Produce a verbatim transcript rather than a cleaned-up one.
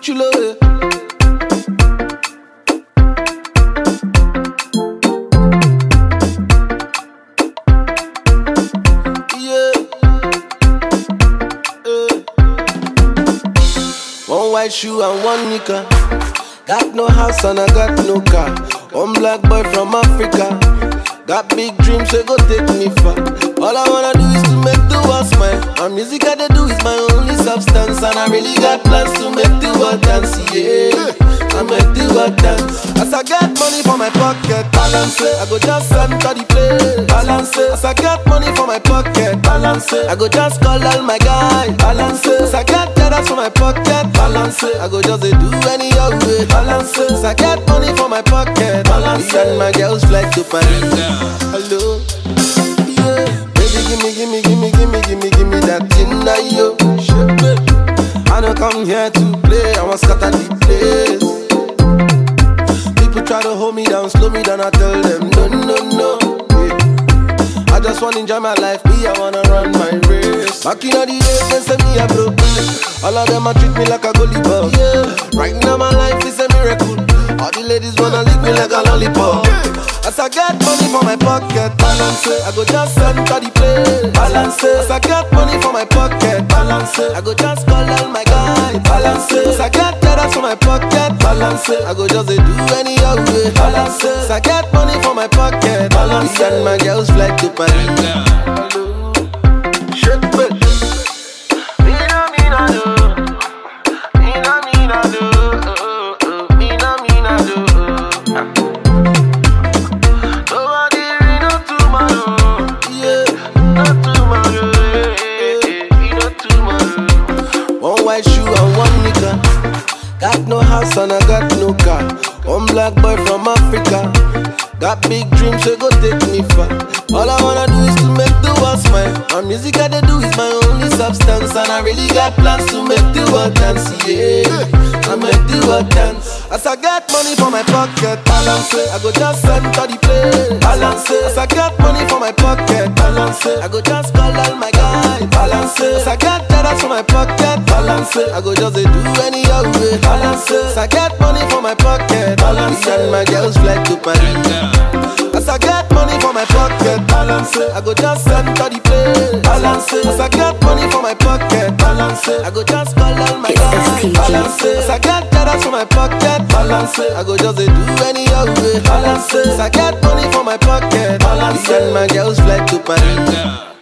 chulo. Eh. One white shoe and one nika. Got no house and I got no car. One black boy from Africa. Got big dreams, so go take me far. All I wanna do is to make the world smile. And music I do is my only substance. And I really got plans to make the world dance, yeah. I make the world dance. As I get money for my pocket, balance it. I go just enter the place, balance it. As I get money for my pocket, balance it. I go just call all my guys, balance it. As I get dollars for my pocket, balance it. I go just do any other way, balance it. As I get money for my pocket, balance it. And my girls fly to Paris. Hello, yeah. Baby, gimme, gimme, gimme, gimme, gimme, gimme that thing now, yo. I don't come here to play, I want scatter the place. People try to hold me down, slow me down, I tell them no, no, no. Yeah. I just wanna enjoy my life, me, I wanna run my race. Back in the days, they say me a broke. All of them a treat me like a goalie ball. Yeah. Right now my life is a miracle. All the ladies wanna lick me like a lollipop. As I get money for my pocket, balance it. I go just enter the place, balance it. As I get money for my pocket, balance it. I go just call all my guys, balance it. As I get dollars for my pocket, balance it. I go just do any other way, balance it. As I get money for my pocket, balance it. And my girls fly to Paris. Hello, shit, bitch. Mina, mina, do. Mina, mina, do. Mina, mina, do. One white shoe and one nika. Got no house and I got no car. One black boy from Africa. Got big dreams, so go take me far. All I wanna do is to make the world smile. And music I do is my only substance. And I really got plans to make the world dance, yeah. I make the world dance. As I get money for my pocket, balance it. I go just enter the place, balance it. As I get money for my pocket, balance it. I go just call all my guys, balance it. As I get dollars for my pocket, balance it. I go just do any other way, balance it. As I get money for my pocket, balance it. And my girls fly to Paris. As I get money for my pocket, balance it. I go just enter the place, balance it. As I get money for my pocket, balance it. I go just call all my guys, balance it. As I get dollars for my pocket, balance it. I go just do any other way, balance it. As I get money for my pocket, balance it. And my girls fly to Paris.